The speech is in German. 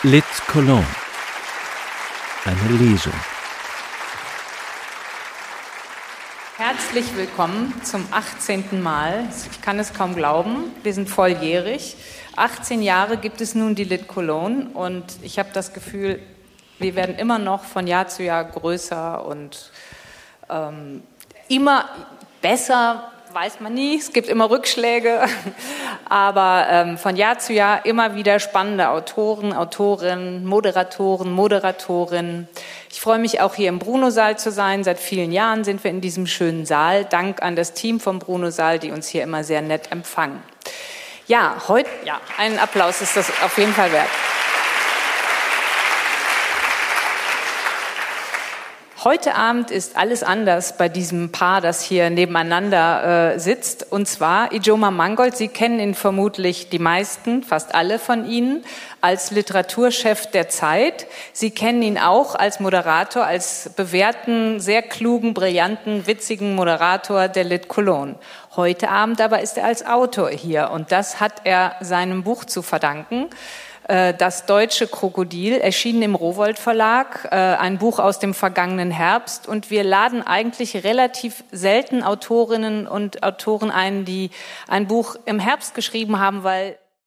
Lit Cologne. Eine Lesung. Herzlich willkommen zum 18. Mal. Ich kann es kaum glauben, wir sind volljährig. 18 Jahre gibt es nun die Lit Cologne und ich habe das Gefühl, wir werden immer noch von Jahr zu Jahr größer und immer besser, weiß man nie, es gibt immer Rückschläge, aber von Jahr zu Jahr immer wieder spannende Autoren, Autorinnen, Moderatorinnen. Ich freue mich auch hier im Bruno-Saal zu sein. Seit vielen Jahren sind wir in diesem schönen Saal. Dank an das Team vom Bruno-Saal, die uns hier immer sehr nett empfangen. Ja, heute, einen Applaus ist das auf jeden Fall wert. Heute Abend ist alles anders bei diesem Paar, das hier nebeneinander sitzt. Und zwar Ijoma Mangold. Sie kennen ihn vermutlich die meisten, fast alle von Ihnen, als Literaturchef der Zeit. Sie kennen ihn auch als Moderator, als bewährten, sehr klugen, brillanten, witzigen Moderator der Lit Cologne. Heute Abend aber ist er als Autor hier. Und das hat er seinem Buch zu verdanken. Das deutsche Krokodil, erschienen im Rowohlt Verlag, ein Buch aus dem vergangenen Herbst. Und wir laden eigentlich relativ selten Autorinnen und Autoren ein, die ein Buch im Herbst geschrieben haben, weil